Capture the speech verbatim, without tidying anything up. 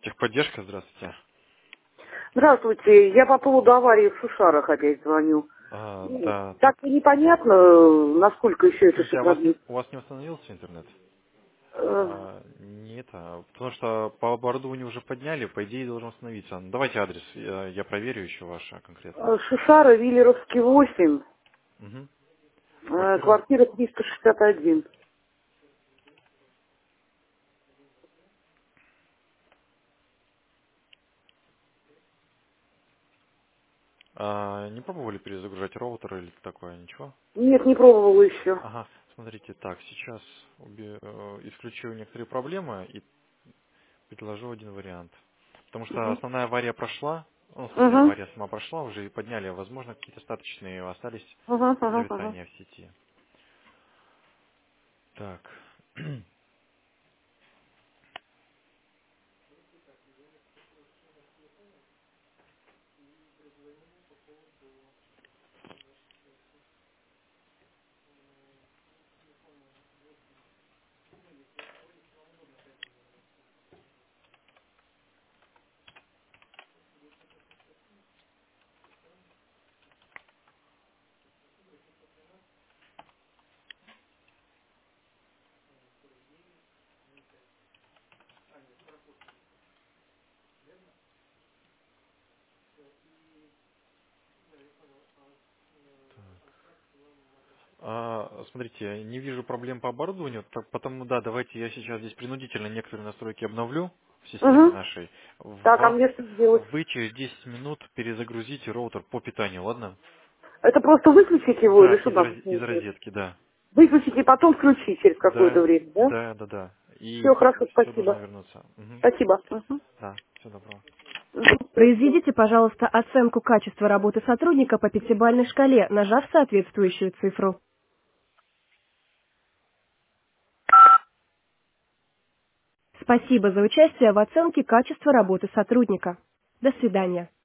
Техподдержка, здравствуйте. Здравствуйте, я по поводу аварии в Шушарах опять звоню. А, Ну, да, так. так и непонятно, э, насколько еще это Скажите, все а у вас не, продлится. у вас не восстановился интернет? Э, А, не это, потому что по оборудованию уже подняли, по идее должен восстановиться. Ну, давайте адрес, я, я проверю еще ваше конкретно. э, Шушара, Виллеровский, восемь, Угу. э, Квартира? квартира триста шестьдесят один. А, не пробовали перезагружать роутер или такое, ничего? Нет, не пробовала еще. Ага, смотрите, так, сейчас убе- э, исключу некоторые проблемы и предложу один вариант. Потому что Угу. основная авария прошла, ну, в смысле, Угу. авария сама прошла, уже и подняли, возможно, какие-то остаточные остались Угу. Угу. Угу. зависания в сети. Так. А, смотрите, не вижу проблем по оборудованию, так, потому да, давайте я сейчас здесь принудительно некоторые настройки обновлю в системе Угу. нашей. Так, а Во- мне что сделать? Вы через десять минут перезагрузите роутер по питанию, ладно? Это просто выключить его Да, или что из, там роз- с ним из делать? розетки, да. Выключить и потом включить через какое-то Да, время, да? да, да, да. И Все, хорошо, все должно спасибо. вернуться. Мгм. Спасибо. Угу. Да, всего доброго. Произведите, пожалуйста, оценку качества работы сотрудника по пятибалльной шкале, нажав соответствующую цифру. Спасибо за участие в оценке качества работы сотрудника. До свидания.